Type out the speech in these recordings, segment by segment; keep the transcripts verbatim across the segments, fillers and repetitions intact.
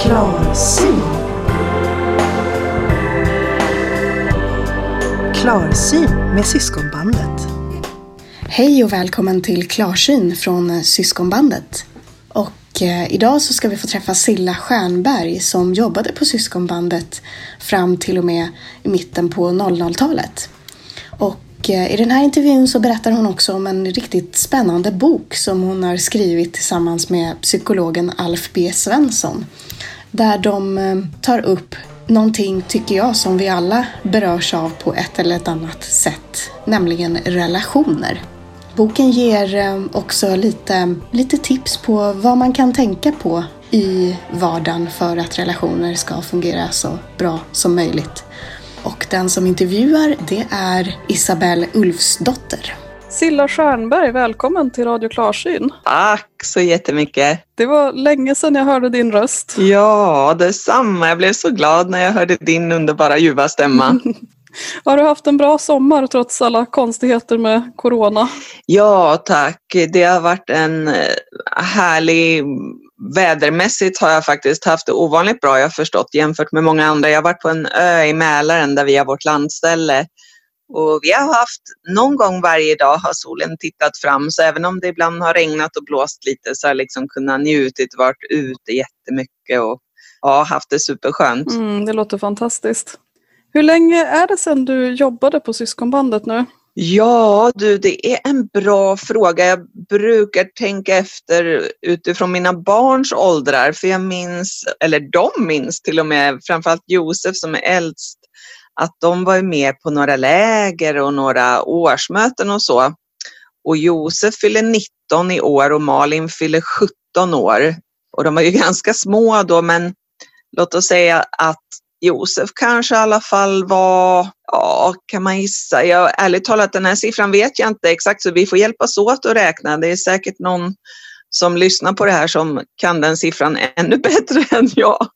Klarsyn. Klarsyn med Syskonbandet. Hej och välkommen till Klarsyn från Syskonbandet. Och eh, idag så ska vi få träffa Silla Stjernberg som jobbade på Syskonbandet fram till och med i mitten på noll noll-talet. Och eh, i den här intervjun så berättar hon också om en riktigt spännande bok som hon har skrivit tillsammans med psykologen Alf B. Svensson. Där de eh, tar upp någonting, tycker jag, som vi alla berörs av på ett eller ett annat sätt, nämligen relationer. Boken ger också lite, lite tips på vad man kan tänka på i vardagen för att relationer ska fungera så bra som möjligt. Och den som intervjuar, det är Isabelle Ulfsdotter. Silla Stjernberg, välkommen till Radio Klarsyn. Tack så jättemycket. Det var länge sedan jag hörde din röst. Ja, detsamma. Jag blev så glad när jag hörde din underbara ljuva stämma. Har du haft en bra sommar trots alla konstigheter med corona? Ja, tack. Det har varit en härlig... Vädermässigt har jag faktiskt haft det ovanligt bra, jag har förstått, jämfört med många andra. Jag har varit på en ö i Mälaren där vi har vårt landställe. Och vi har haft, någon gång varje dag har solen tittat fram, så även om det ibland har regnat och blåst lite så har jag liksom kunnat njutit, varit ute jättemycket och ja, haft det superskönt. Mm, det låter fantastiskt. Hur länge är det sedan du jobbade på Syskonbandet nu? Ja du, det är en bra fråga. Jag brukar tänka efter utifrån mina barns åldrar, för jag minns, eller de minns till och med, framförallt Josef som är äldst, att de var med på några läger och några årsmöten och så. Och Josef fyller nitton i år och Malin fyller sjutton år. Och de var ju ganska små då, men låt oss säga att Josef kanske i alla fall var, ja kan man gissa, jag, ärligt talat den här siffran vet jag inte exakt, så vi får hjälpas åt att räkna. Det är säkert någon som lyssnar på det här som kan den siffran ännu bättre än jag.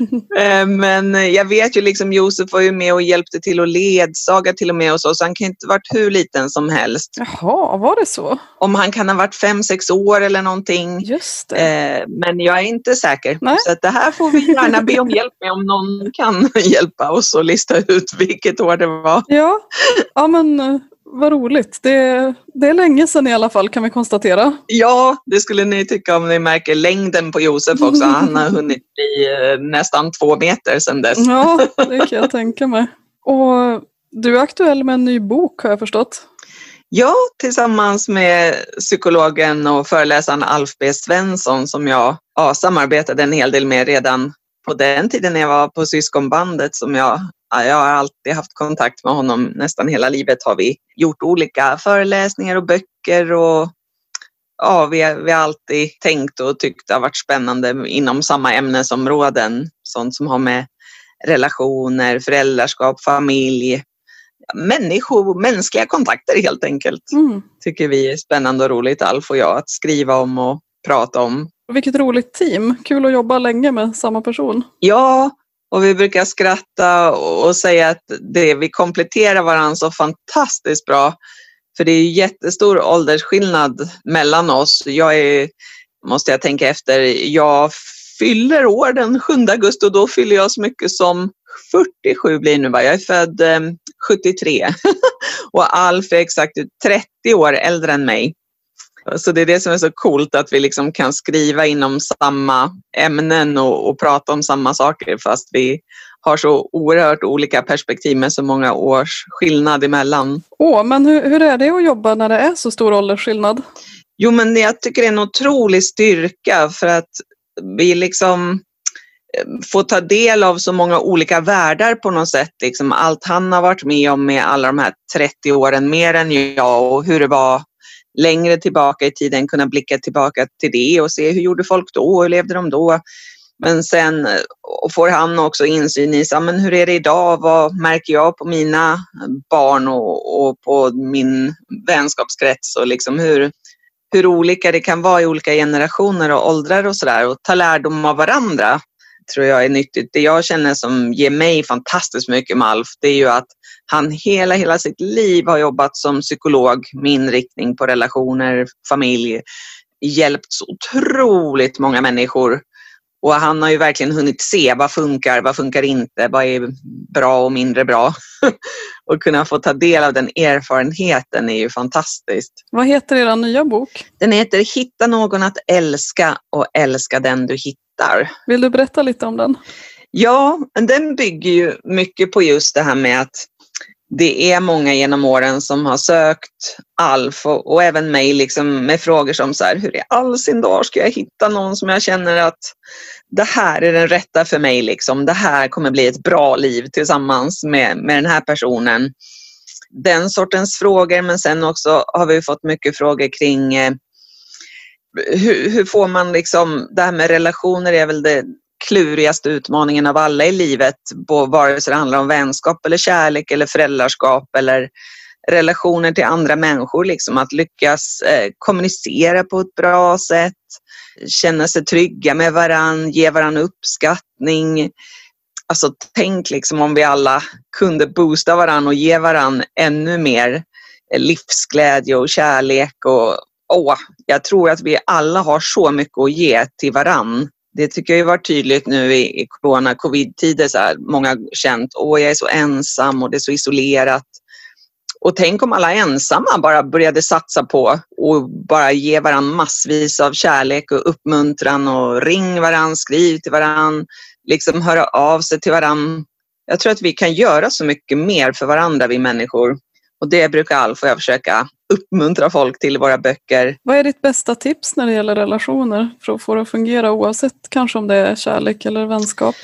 Men jag vet ju liksom, Josef var ju med och hjälpte till att ledsaga till och med och så, så han kan inte ha varit hur liten som helst. Jaha, var det så? Om han kan ha varit fem, sex år eller någonting. Just det. Men jag är inte säker. Nej. Så att det här får vi gärna be om hjälp med, om någon kan hjälpa oss att lista ut vilket år det var. Ja, ja men... Vad roligt. Det, det är länge sedan i alla fall, kan vi konstatera. Ja, det skulle ni tycka om ni märker längden på Josef också. Han har hunnit bli nästan två meter sedan dess. Ja, det kan jag tänka mig. Och du är aktuell med en ny bok, har jag förstått. Ja, tillsammans med psykologen och föreläsaren Alf B. Svensson som jag ja, samarbetade en hel del med redan på den tiden när jag var på Syskonbandet, som jag Jag har alltid haft kontakt med honom, nästan hela livet har vi gjort olika föreläsningar och böcker och ja, vi har, vi har alltid tänkt och tyckt det har varit spännande inom samma ämnesområden. Sånt som har med relationer, föräldraskap, familj, människor, mänskliga kontakter helt enkelt. Mm. Tycker vi är spännande och roligt, Alf och jag, att skriva om och prata om. Vilket roligt team, kul att jobba länge med samma person. Ja, och vi brukar skratta och säga att det, vi kompletterar varandra så fantastiskt bra. För det är ju jättestor åldersskillnad mellan oss. Jag är, måste jag tänka efter, jag fyller år den sjunde augusti och då fyller jag så mycket som fyrtiosju blir nu. Jag är född eh, sjuttiotre och Alf är exakt trettio år äldre än mig. Så det är det som är så coolt, att vi liksom kan skriva inom samma ämnen och, och prata om samma saker fast vi har så oerhört olika perspektiv med så många års skillnad emellan. Åh, men hur, hur är det att jobba när det är så stor åldersskillnad? Jo, men jag tycker det är en otrolig styrka för att vi liksom får ta del av så många olika världar på något sätt. Liksom allt han har varit med om med alla de här trettio åren mer än jag och hur det var längre tillbaka i tiden, kunna blicka tillbaka till det och se hur gjorde folk då, hur levde de då. Men sen och får han också insyn i så, men hur är det idag, vad märker jag på mina barn och, och på min vänskapskrets och liksom hur, hur olika det kan vara i olika generationer och åldrar och sådär, och ta lärdom av varandra tror jag är nyttigt. Det jag känner som ger mig fantastiskt mycket med Alf, det är ju att han hela, hela sitt liv har jobbat som psykolog med inriktning på relationer, familj, hjälpt så otroligt många människor Och han har ju verkligen hunnit se vad funkar, vad funkar inte, vad är bra och mindre bra. Och kunna få ta del av den erfarenheten är ju fantastiskt. Vad heter er nya bok? Den heter Hitta någon att älska och älska den du hittar. Vill du berätta lite om den? Ja, den bygger ju mycket på just det här med att det är många genom åren som har sökt Alf och, och även mig liksom med frågor som så här, hur i all sin dag ska jag hitta någon som jag känner att det här är den rätta för mig liksom. Det här kommer bli ett bra liv tillsammans med, med den här personen. Den sortens frågor, men sen också har vi fått mycket frågor kring eh, hur, hur får man liksom, det här med relationer är väl det klurigaste utmaningen av alla i livet, vare sig det handlar om vänskap eller kärlek eller föräldraskap eller relationer till andra människor, liksom att lyckas eh, kommunicera på ett bra sätt, känna sig trygga med varann, ge varann uppskattning. Alltså tänk liksom om vi alla kunde boosta varann och ge varann ännu mer livsglädje och kärlek och åh, jag tror att vi alla har så mycket att ge till varann. Det tycker jag ju var tydligt nu i, i corona-covid-tider. Så här, många har känt, åh jag är så ensam och det är så isolerat. Och tänk om alla ensamma bara började satsa på och bara ge varann massvis av kärlek och uppmuntran och ring varann, skriv till varann, liksom höra av sig till varann. Jag tror att vi kan göra så mycket mer för varandra, vi människor. Och det brukar Alf och jag försöka uppmuntra folk till i våra böcker. Vad är ditt bästa tips när det gäller relationer för att få det att fungera oavsett kanske om det är kärlek eller vänskap?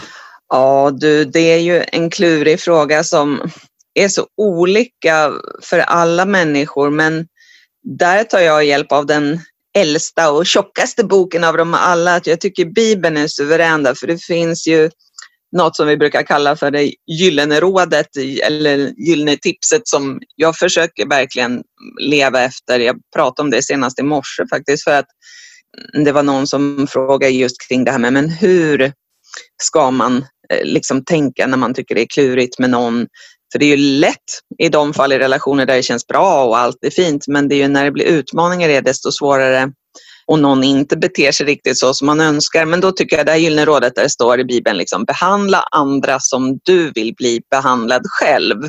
Ja du, det är ju en klurig fråga som är så olika för alla människor, men där tar jag hjälp av den äldsta och tjockaste boken av dem alla. Att jag tycker Bibeln är suverän där, för det finns ju något som vi brukar kalla för det gyllene rådet eller gyllene tipset som jag försöker verkligen leva efter. Jag pratade om det senast i morse faktiskt, för att det var någon som frågade just kring det här med men hur ska man liksom tänka när man tycker det är klurigt med någon. För det är ju lätt i de fall i relationer där det känns bra och allt är fint, men det är ju när det blir utmaningar det är desto svårare och någon inte beter sig riktigt så som man önskar. Men då tycker jag det här gyllene rådet där det står i Bibeln liksom, behandla andra som du vill bli behandlad själv.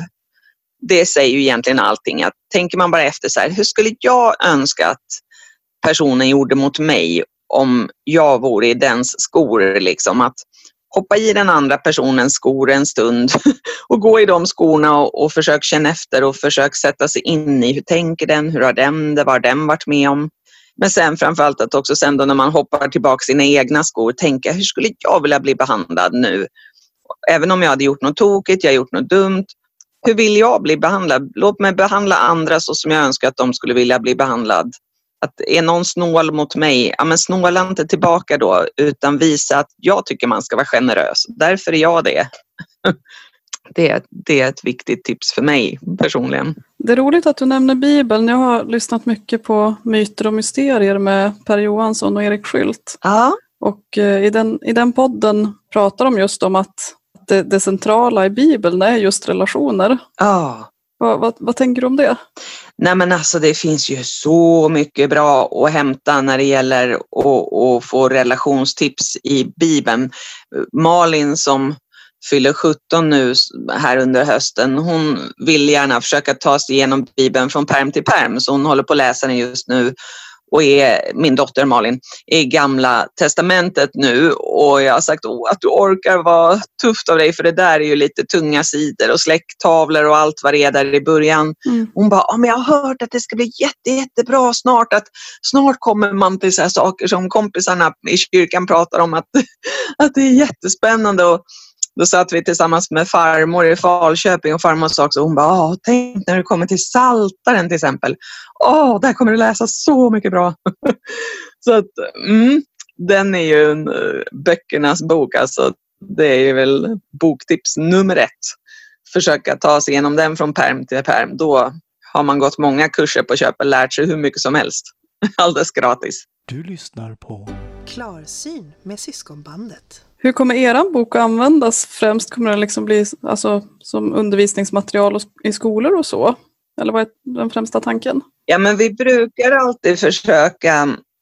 Det säger ju egentligen allting. Att tänker man bara efter så här, hur skulle jag önska att personen gjorde mot mig om jag vore i dens skor liksom, att hoppa i den andra personens skor en stund och gå i de skorna och, och försök känna efter och försök sätta sig in i hur tänker den, hur har den det, vad har den varit med om. Men sen framförallt att också sen då när man hoppar tillbaka sina egna skor tänka hur skulle jag vilja bli behandlad nu? Även om jag hade gjort något tokigt, jag har gjort något dumt. Hur vill jag bli behandlad? Låt mig behandla andra så som jag önskar att de skulle vilja bli behandlad. Att är någon snål mot mig, ja men snåla inte tillbaka då utan visa att jag tycker man ska vara generös. Därför är jag det. Det, det är ett viktigt tips för mig personligen. Det är roligt att du nämner Bibeln. Jag har lyssnat mycket på Myter och mysterier med Per Johansson och Erik Skylt. Ja. Och i den, i den podden pratar de just om att det, det centrala i Bibeln är just relationer. Ja. Vad, vad, vad tänker du om det? Nej men alltså det finns ju så mycket bra att hämta när det gäller att, att få relationstips i Bibeln. Malin som fyller sjutton nu här under hösten, hon vill gärna försöka ta sig igenom Bibeln från perm till perm, så hon håller på att läsa den just nu och är, min dotter Malin, är i Gamla testamentet nu och jag har sagt oh, att du orkar vara tufft av dig för det där är ju lite tunga sidor och släcktavlor och allt vad det är där i början. Mm. Hon bara, oh, men jag har hört att det ska bli jätte, jättebra snart, att snart kommer man till så här saker som kompisarna i kyrkan pratar om att, att det är jättespännande. Och då satt vi tillsammans med farmor i Falköping och farmor sa också, hon bara, tänk när du kommer till Saltaren till exempel. Åh, där kommer du läsa så mycket bra. Så att, mm, den är ju en uh, böckernas bok. Alltså, det är ju väl boktips nummer ett. Försöka ta sig igenom den från perm till perm. Då har man gått många kurser på köp och lärt sig hur mycket som helst. Alldeles gratis. Du lyssnar på Klarsyn med Syskonbandet. Hur kommer er bok att användas? Främst kommer den liksom bli alltså, som undervisningsmaterial i skolor och så? Eller vad är den främsta tanken? Ja, men vi brukar alltid försöka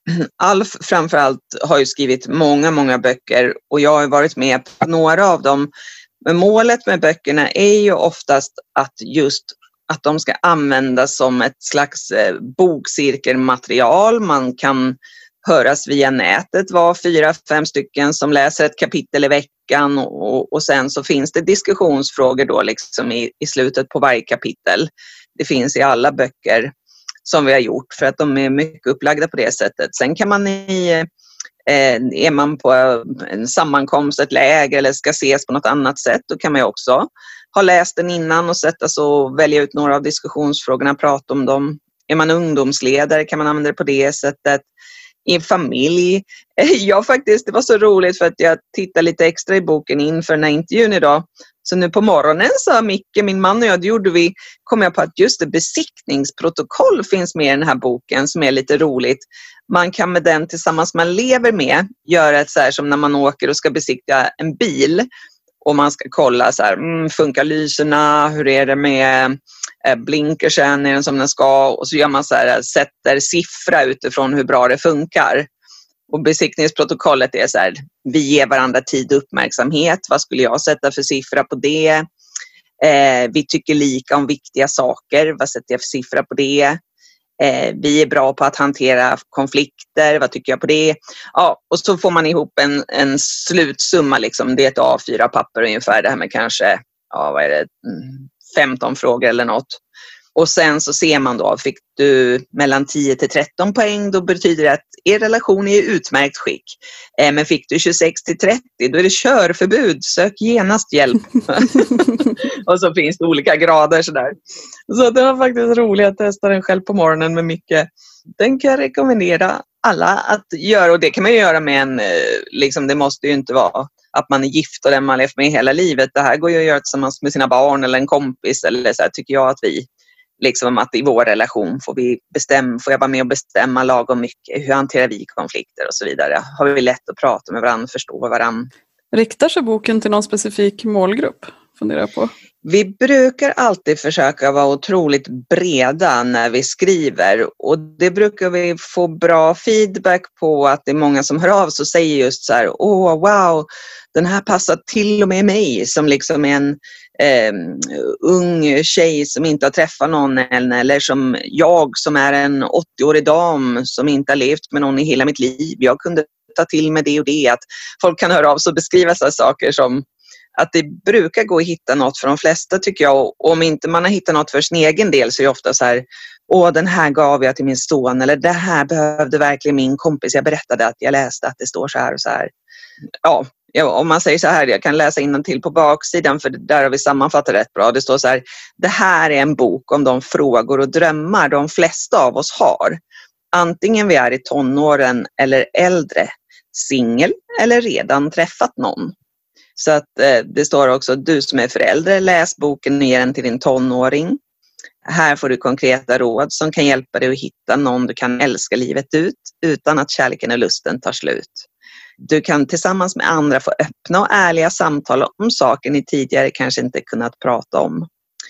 Alf framförallt har ju skrivit många, många böcker och jag har varit med på några av dem. Men målet med böckerna är ju oftast att just att de ska användas som ett slags bokcirkelmaterial. Man kan höras via nätet, var fyra, fem stycken som läser ett kapitel i veckan och, och sen så finns det diskussionsfrågor då liksom i, i slutet på varje kapitel. Det finns i alla böcker som vi har gjort för att de är mycket upplagda på det sättet. Sen kan man i, eh, är man på en sammankomst, ett läger eller ska ses på något annat sätt, då kan man ju också ha läst den innan och sätta sig och välja ut några av diskussionsfrågorna, prata om dem. Är man ungdomsledare kan man använda det på det sättet. I en familj. Jag faktiskt, det var så roligt för att jag tittade lite extra i boken inför den här intervjun idag. Så nu på morgonen sa Micke, min man och jag, det gjorde vi, kom jag på att just det besiktningsprotokoll finns med i den här boken som är lite roligt. Man kan med den tillsammans man lever med göra ett så här som när man åker och ska besikta en bil. Och man ska kolla så här, mm, funkar lyserna, hur är det med eh, blinkersen, är den som den ska? Och så gör man så här, sätter siffra utifrån hur bra det funkar. Och besiktningsprotokollet är så här, vi ger varandra tid och uppmärksamhet. Vad skulle jag sätta för siffra på det? Eh, vi tycker lika om viktiga saker. Vad sätter jag för siffra på det? Eh, vi är bra på att hantera konflikter. Vad tycker jag på det? Ja, och så får man ihop en, en slutsumma. Liksom. Det är ett A fyra papper ungefär. Det här med kanske ja, vad är det, femton frågor eller något. Och sen så ser man då, fick du mellan tio till tretton poäng, då betyder det att er relation är i utmärkt skick. Eh, men fick du tjugosex till trettio, då är det körförbud, sök genast hjälp. Och så finns det olika grader sådär. Så det var faktiskt roligt att testa den själv på morgonen med mycket. Den kan jag rekommendera alla att göra, och det kan man ju göra med en, liksom det måste ju inte vara att man är gift och den man levt med hela livet. Det här går ju att göra tillsammans med sina barn eller en kompis eller så här, tycker jag att vi liksom att i vår relation får vi bestämma, får jag vara med och bestämma lagom mycket, hur hanterar vi konflikter och så vidare. Har vi lätt att prata med varandra, förstå varandra. Riktar sig boken till någon specifik målgrupp, funderar jag på? Vi brukar alltid försöka vara otroligt breda när vi skriver, och det brukar vi få bra feedback på, att det är många som hör av sig och säger just så här, åh wow, den här passar till och med mig som liksom är en eh, ung tjej som inte har träffat någon än, eller som jag som är en åttioårig dam som inte har levt med någon i hela mitt liv. Jag kunde ta till med det och det, att folk kan höra av sig och beskriva så här saker som att det brukar gå att hitta något för de flesta tycker jag. Och om inte man har hittat något för sin egen del så är det ofta så här, åh den här gav jag till min son, eller det här behövde verkligen min kompis. Jag berättade att jag läste att det står så här och så här. Ja, om man säger så här, jag kan läsa innantill på baksidan för där har vi sammanfattat rätt bra. Det står så här, det här är en bok om de frågor och drömmar de flesta av oss har. Antingen vi är i tonåren eller äldre, singel eller redan träffat någon. Så att eh, det står också, du som är förälder, läs boken och ge den till din tonåring. Här får du konkreta råd som kan hjälpa dig att hitta någon du kan älska livet ut utan att kärleken och lusten tar slut. Du kan tillsammans med andra få öppna och ärliga samtal om saker ni tidigare kanske inte kunnat prata om.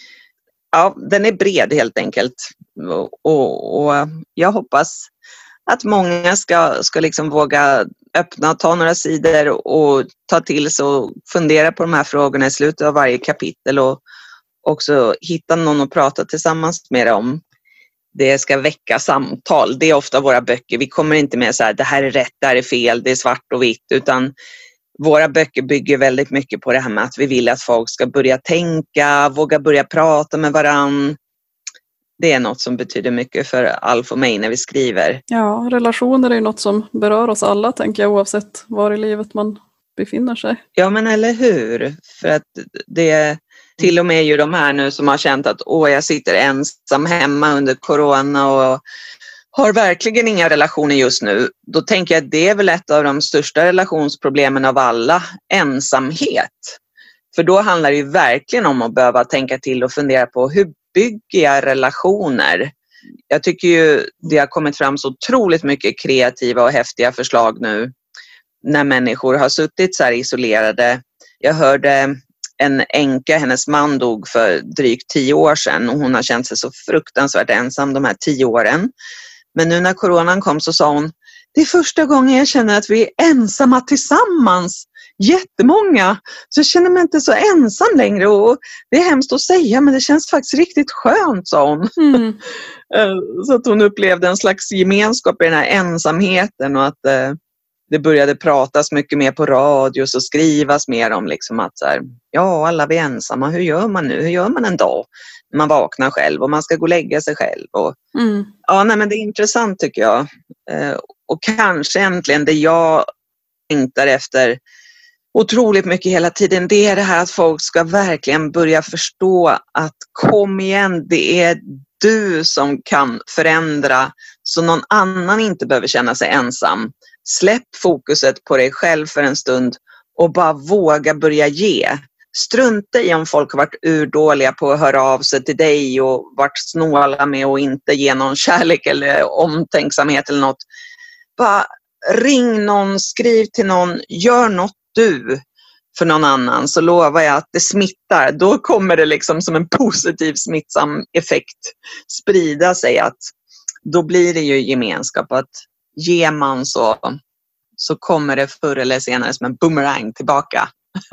Ja, den är bred helt enkelt. Och, och, och jag hoppas att många ska, ska liksom våga öppna och ta några sidor och ta till sig och fundera på de här frågorna i slutet av varje kapitel och också hitta någon att prata tillsammans med om. Det ska väcka samtal. Det är ofta våra böcker. Vi kommer inte med så här, det här är rätt, det här är fel, det är svart och vitt, utan våra böcker bygger väldigt mycket på det här med att vi vill att folk ska börja tänka, våga börja prata med varann. Det är något som betyder mycket för Alf och mig när vi skriver. Ja, relationer är ju något som berör oss alla, tänker jag, oavsett var i livet man befinner sig. Ja, men eller hur? För att det är till och med ju de här nu som har känt att åh, jag sitter ensam hemma under corona och har verkligen inga relationer just nu. Då tänker jag att det är väl ett av de största relationsproblemen av alla, ensamhet. För då handlar det ju verkligen om att behöva tänka till och fundera på hur bygger jag relationer? Jag tycker ju det har kommit fram så otroligt mycket kreativa och häftiga förslag nu när människor har suttit så här isolerade. Jag hörde en änka, hennes man dog för drygt tio år sedan och hon har känt sig så fruktansvärt ensam de här tio åren. Men nu när coronan kom så sa hon, det är första gången jag känner att vi är ensamma tillsammans. Jättemånga. Så jag känner mig inte så ensam längre. Och det är hemskt att säga, men det känns faktiskt riktigt skönt, sa hon. Mm. Så att hon upplevde en slags gemenskap i den här ensamheten och att eh, det började pratas mycket mer på radio och skrivas mer om liksom att så här, ja, alla vi är ensamma, hur gör man nu? Hur gör man en dag när man vaknar själv och man ska gå och lägga sig själv? Och, Mm. ja, nej, men det är intressant tycker jag. Eh, och kanske äntligen det jag längtar efter otroligt mycket hela tiden, det är det här att folk ska verkligen börja förstå att kom igen, det är du som kan förändra så någon annan inte behöver känna sig ensam. Släpp fokuset på dig själv för en stund och bara våga börja ge. Strunta i om folk har varit urdåliga på att höra av sig till dig och varit snåla med att inte ge någon kärlek eller omtänksamhet eller något. Bara ring någon, skriv till någon, gör något du för någon annan, så lovar jag att det smittar. Då kommer det liksom som en positiv smittsam effekt sprida sig, att då blir det ju gemenskap, att ger man så, så kommer det förr eller senare som en boomerang tillbaka.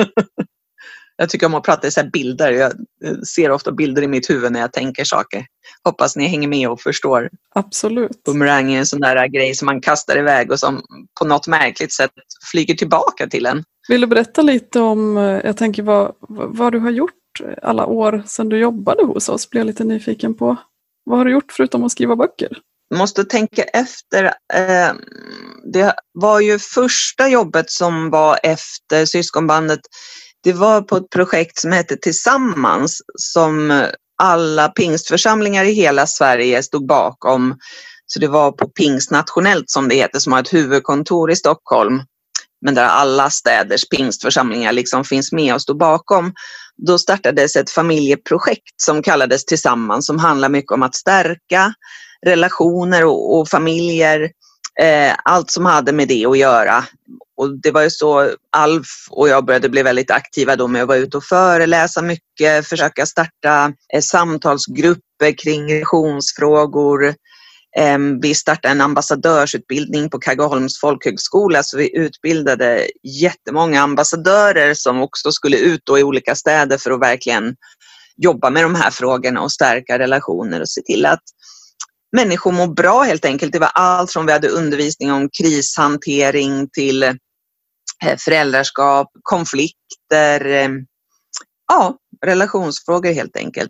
Jag tycker om att prata i så här bilder. Jag ser ofta bilder i mitt huvud när jag tänker saker. Hoppas ni hänger med och förstår. Absolut. Boomerang är en sån där grej som man kastar iväg och som på något märkligt sätt flyger tillbaka till en. Vill du berätta lite om, jag tänker vad, vad du har gjort alla år sedan du jobbade hos oss? Blir jag lite nyfiken på. Vad har du gjort förutom att skriva böcker? Måste tänka efter. Eh, det var ju första jobbet som var efter syskonbandet. Det var på ett projekt som hette Tillsammans, som alla pingstförsamlingar i hela Sverige stod bakom. Så det var på Pingst nationellt som det heter, som har ett huvudkontor i Stockholm. Men där alla städers pingstförsamlingar liksom finns med och står bakom. Då startades ett familjeprojekt som kallades Tillsammans, som handlar mycket om att stärka relationer och, och familjer. Eh, allt som hade med det att göra. Och det var ju så Alf och jag började bli väldigt aktiva då med att vara ute och föreläsa mycket, försöka starta eh, samtalsgrupper kring relationsfrågor. Eh, vi startade en ambassadörsutbildning på Kaggeholms folkhögskola, så vi utbildade jättemånga ambassadörer som också skulle ut då i olika städer för att verkligen jobba med de här frågorna och stärka relationer och se till att människor mår bra helt enkelt. Det var allt från vi hade undervisning om krishantering till eh, föräldraskap, konflikter, eh, ja, relationsfrågor helt enkelt.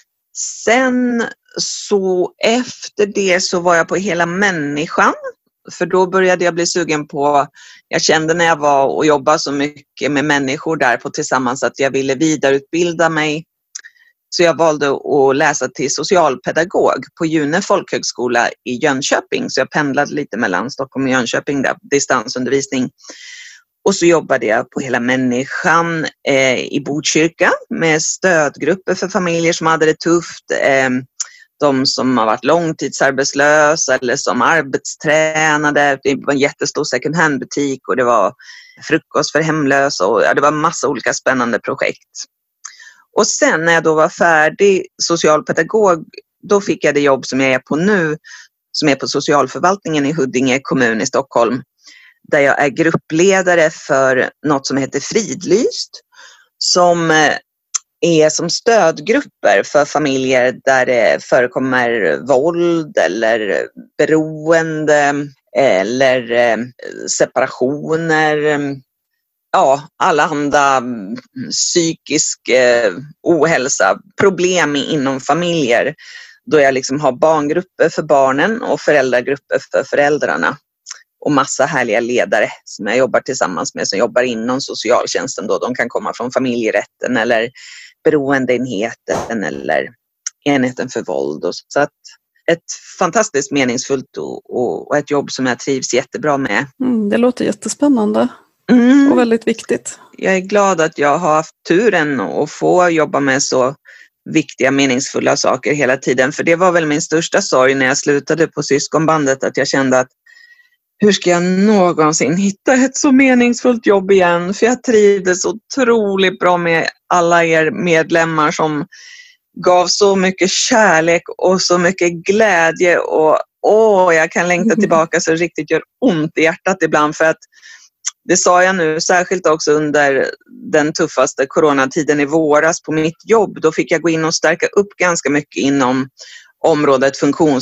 Sen så efter det så var jag på Hela människan, för då började jag bli sugen på, jag kände när jag var och jobbade så mycket med människor där på Tillsammans att jag ville vidareutbilda mig. Så jag valde att läsa till socialpedagog på June folkhögskola i Jönköping. Så jag pendlade lite mellan Stockholm och Jönköping där, distansundervisning. Och så jobbade jag på Hela människan eh, i Botkyrka med stödgrupper för familjer som hade det tufft. Eh, de som har varit långtidsarbetslösa eller som arbetstränade. Det var en jättestor second hand-butik och det var frukost för hemlösa. Och, ja, det var massa olika spännande projekt. Och sen när jag då var färdig socialpedagog, då fick jag det jobb som jag är på nu, som är på socialförvaltningen i Huddinge kommun i Stockholm, där jag är gruppledare för något som heter Fridlyst, som är som stödgrupper för familjer där det förekommer våld eller beroende eller separationer. Ja, alla andra psykisk eh, ohälsa, problem inom familjer. Då jag liksom har barngrupper för barnen och föräldragrupper för föräldrarna. Och massa härliga ledare som jag jobbar tillsammans med, som jobbar inom socialtjänsten. Då. De kan komma från familjerätten eller beroendeenheten eller enheten för våld. Och så. så att ett fantastiskt meningsfullt och, och ett jobb som jag trivs jättebra med. Mm, det låter jättespännande. Mm. Och väldigt viktigt. Jag är glad att jag har haft turen att få jobba med så viktiga, meningsfulla saker hela tiden. För det var väl min största sorg när jag slutade på syskonbandet, att jag kände att hur ska jag någonsin hitta ett så meningsfullt jobb igen? För jag trivdes otroligt bra med alla er medlemmar som gav så mycket kärlek och så mycket glädje och åh, jag kan längta tillbaka så det riktigt gör ont i hjärtat ibland, för att det sa jag nu, särskilt också under den tuffaste coronatiden i våras på mitt jobb. Då fick jag gå in och stärka upp ganska mycket inom området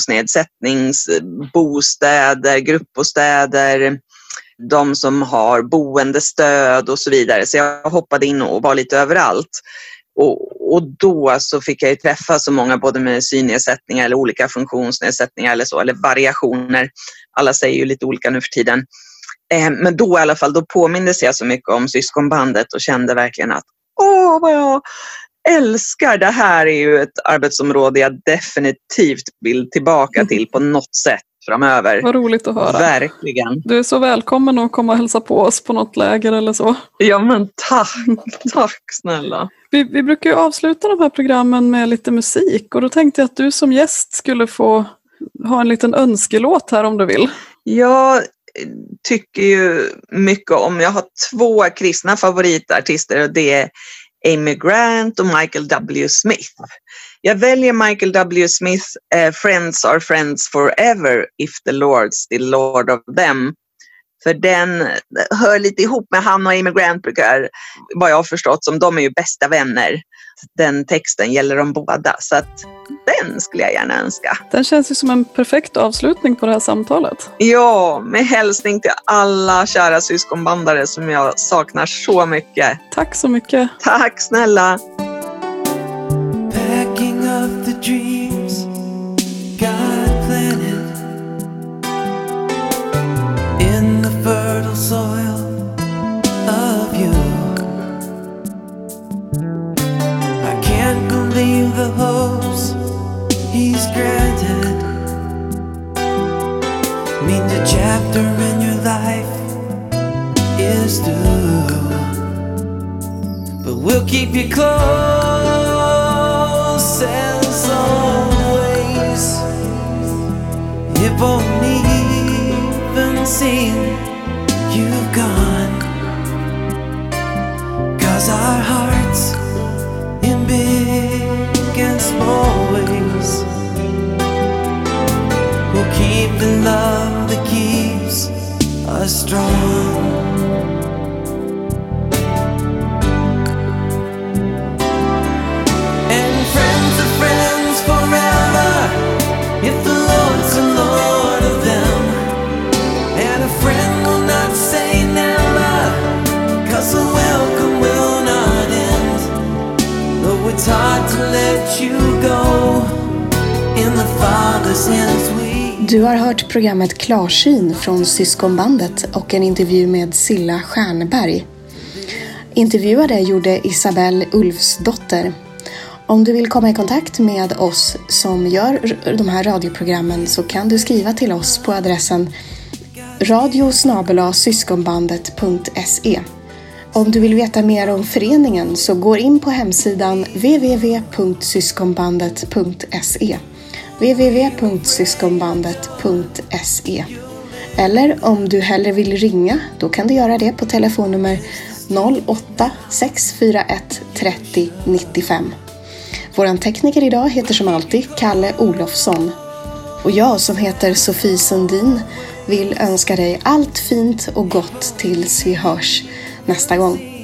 funktionsnedsättningsbostäder, gruppbostäder, de som har boendestöd och så vidare. Så jag hoppade in och var lite överallt. Och, och då så fick jag ju träffa så många både med synnedsättningar eller olika funktionsnedsättningar eller så, eller variationer. Alla säger ju lite olika nu för tiden. Eh, men då i alla fall, då påmindes jag så mycket om syskonbandet och kände verkligen att åh, vad jag älskar. Det här är ju ett arbetsområde jag definitivt vill tillbaka till på något sätt framöver. Vad roligt att höra. Verkligen. Du är så välkommen att komma och hälsa på oss på något läger eller så. Ja, men tack. Tack snälla. Vi, vi brukar ju avsluta de här programmen med lite musik, och då tänkte jag att du som gäst skulle få ha en liten önskelåt här om du vill. Jag tycker ju mycket om, jag har två kristna favoritartister, och det är Amy Grant och Michael W. Smith. Jag väljer Michael W. Smith, eh, Friends are friends forever if the Lord's still Lord of them. För den hör lite ihop med han och Amy Grant, brukar, vad jag har förstått, som de är ju bästa vänner. Den texten gäller dem båda, så att den skulle jag gärna önska. Den känns ju som en perfekt avslutning på det här samtalet. Ja, med hälsning till alla kära syskonbandare som jag saknar så mycket. Tack så mycket. Tack snälla. Packing up the dreams God planted in the fertile soil of you. I can't believe the hopes He's granted. Means a chapter in your life is due, but we'll keep you close as always. It won't even seem you've gone, 'cause our hearts in big and small ways will keep the love that keeps us strong. And friends are friends forever if the Lord's the Lord of them. And a friend will not say never, 'cause the welcome will not end. Though it's hard to let you go, in the Father's hands we. Du har hört programmet Klarsyn från Syskonbandet och en intervju med Silla Stjernberg. Intervjuade gjorde Isabelle Ulfsdotter. Om du vill komma i kontakt med oss som gör de här radioprogrammen så kan du skriva till oss på adressen radio snabel-a syskonbandet punkt se. Om du vill veta mer om föreningen så gå in på hemsidan w w w punkt syskonbandet punkt se. w w w punkt syskonbandet punkt se. Eller om du hellre vill ringa, då kan du göra det på telefonnummer noll åtta sex fyra ett tre noll nio fem. Våran tekniker idag heter som alltid Kalle Olofsson. Och jag som heter Sofie Sundin vill önska dig allt fint och gott tills vi hörs nästa gång.